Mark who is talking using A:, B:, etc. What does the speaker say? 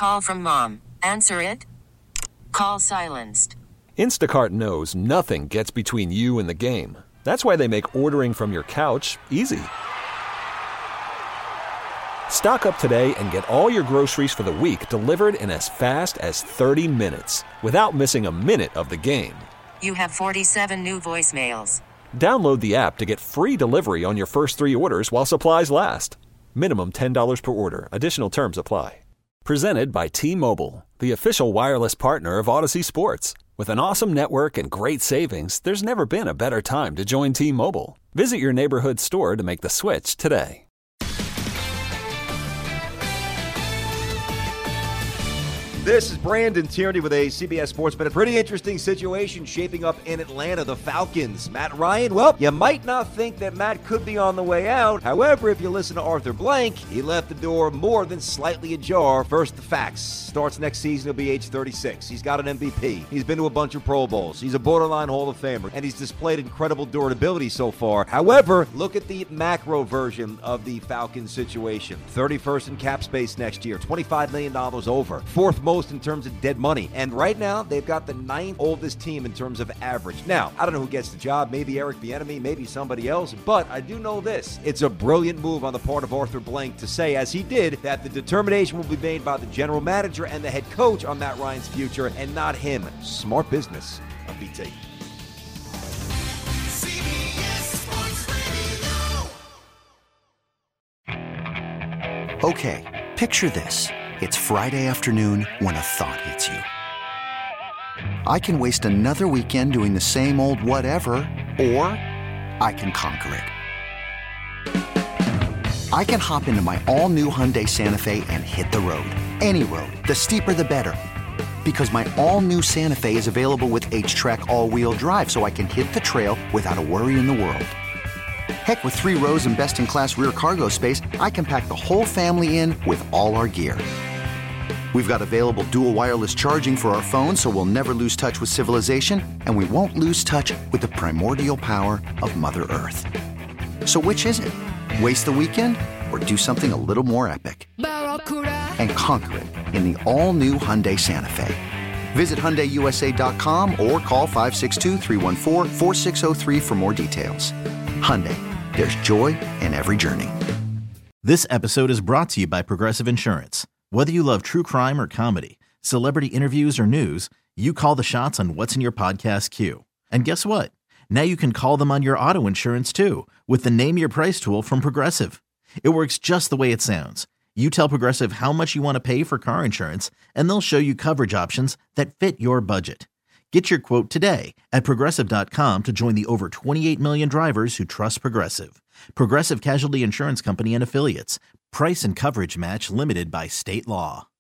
A: call from mom. Answer it. Call silenced.
B: Instacart knows nothing gets between you and the game. That's why they make ordering from your couch easy. Stock up today and get all your groceries for the week delivered in as fast as 30 minutes without missing a minute of the game.
A: You have 47 new voicemails.
B: Download the app to get free delivery on your first 3 orders while supplies last. Minimum $10 per order. Additional terms apply. Presented by T-Mobile, the official wireless partner of Odyssey Sports. With an awesome network and great savings, there's never been a better time to join T-Mobile. Visit your neighborhood store to make the switch today.
C: This is Brandon Tierney with a CBS Sports Bet. A pretty interesting situation shaping up in Atlanta. The Falcons. Matt Ryan, well, you might not think that Matt could be on the way out. However, if you listen to Arthur Blank, he left the door more than slightly ajar. First, the facts. Starts next season, he'll be age 36. He's got an MVP. He's been to a bunch of Pro Bowls. He's a borderline Hall of Famer, and he's displayed incredible durability so far. However, look at the macro version of the Falcons situation. 31st in cap space next year, $25 million over. Fourth most in terms of dead money. And right now, they've got the 9th oldest team in terms of average. Now, I don't know who gets the job. Maybe Eric Bieniemy, maybe somebody else. But I do know this. It's a brilliant move on the part of Arthur Blank to say, as he did, that the determination will be made by the general manager and the head coach on Matt Ryan's future and not him. Smart business of BT.
D: Okay, picture this. It's Friday afternoon when a thought hits you. I can waste another weekend doing the same old whatever, or I can conquer it. I can hop into my all-new Hyundai Santa Fe and hit the road. Any road. The steeper, the better. Because my all-new Santa Fe is available with H-Track all-wheel drive, so I can hit the trail without a worry in the world. Heck, with 3 rows and best-in-class rear cargo space, I can pack the whole family in with all our gear. We've got available dual wireless charging for our phones, so we'll never lose touch with civilization, and we won't lose touch with the primordial power of Mother Earth. So which is it? Waste the weekend or do something a little more epic? And conquer it in the all-new Hyundai Santa Fe. Visit HyundaiUSA.com or call 562-314-4603 for more details. Hyundai, there's joy in every journey.
E: This episode is brought to you by Progressive Insurance. Whether you love true crime or comedy, celebrity interviews or news, you call the shots on what's in your podcast queue. And guess what? Now you can call them on your auto insurance too with the Name Your Price tool from Progressive. It works just the way it sounds. You tell Progressive how much you want to pay for car insurance, and they'll show you coverage options that fit your budget. Get your quote today at Progressive.com to join the over 28 million drivers who trust Progressive. Progressive Casualty Insurance Company and Affiliates. Price and coverage match limited by state law.